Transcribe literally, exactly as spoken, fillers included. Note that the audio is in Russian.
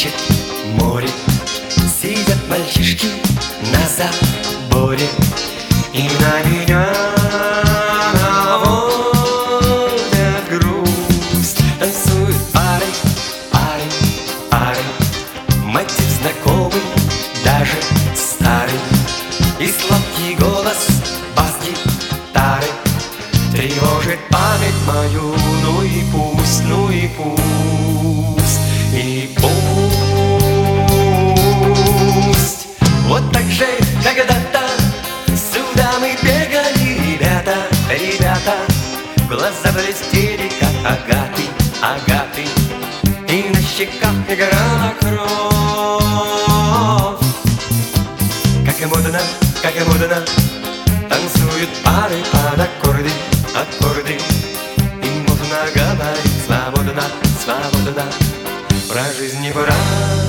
плещет море. Сидят мальчишки на заборе, и на меня наводят грусть. Танцуют пары, пары, пары, мотив знакомый, даже старый, и сладкий голос бас-гитары тревожит память мою. Ну и пусть, ну и пусть, и пусть. Вот так же когда-то сюда мы бегали, ребята, ребята, глаза блестели, как агаты, агаты, и на щеках играла кровь. Как и модно, как и модно, танцуют пары под аккорды, аккорды, и можно говорить свободно, свободно про жизнь и про